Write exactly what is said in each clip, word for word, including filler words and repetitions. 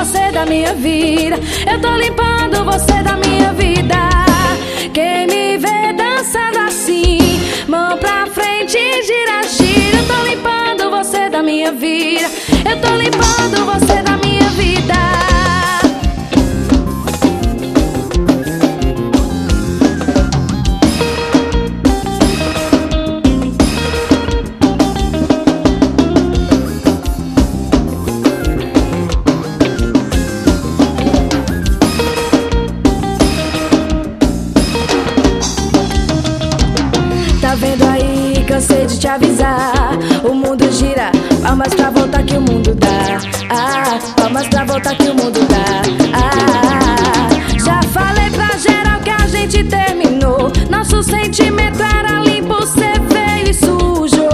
você da minha vida. Eu tô limpando você da minha vida. Quem me vê dançando assim, mão pra frente, gira, gira. Eu tô limpando você da minha vida. Eu tô limpando você da minha vida. Tá vendo aí, cansei de te avisar. O mundo gira, palmas pra voltar que o mundo dá. Ah, palmas pra voltar que o mundo dá. Ah, já falei pra geral que a gente terminou. Nosso sentimento era limpo, cê veio e sujou.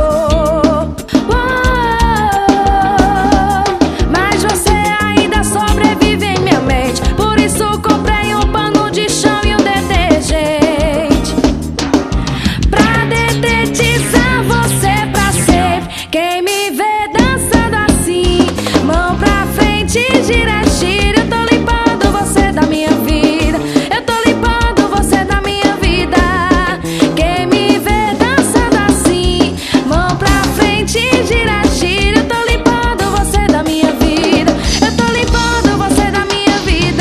Mas você ainda sobrevive em minha mente. Por isso comprei um pano de chão e um detergente pra detetizar você pra sempre. Quem me vê dançando assim, mão pra frente, gira, gira. Eu tô limpando você da minha vida. Eu tô limpando você da minha vida. Quem me vê dançando assim, mão pra frente, gira, gira. Eu tô limpando você da minha vida. Eu tô limpando você da minha vida.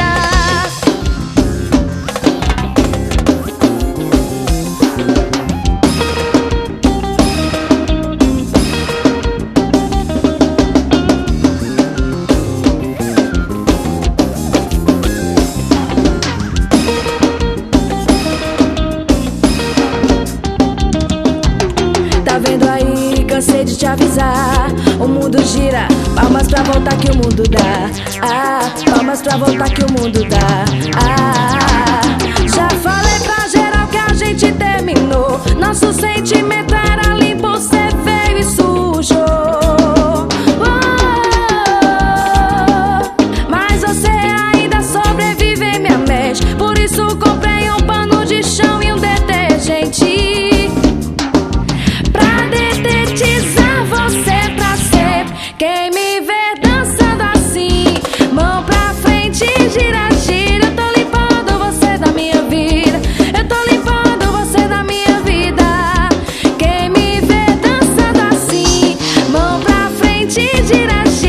Tá vendo aí, cansei de te avisar. O mundo gira, palmas pra voltar que o mundo dá. Ah, palmas pra voltar que o mundo dá. Ah, já falei pra geral que a gente terminou. Nosso sentimento era limpo, cê veio e sujou. Mas você ainda sobrevive em minha mente. Por isso comprei um pano de chão e um detergente pra detetizar você pra sempre. Quem me vê dançando assim, mão pra frente, gira, gira. Eu tô limpando você da minha vida. Eu tô limpando você da minha vida. Quem me vê dançando assim, mão pra frente, gira, gira.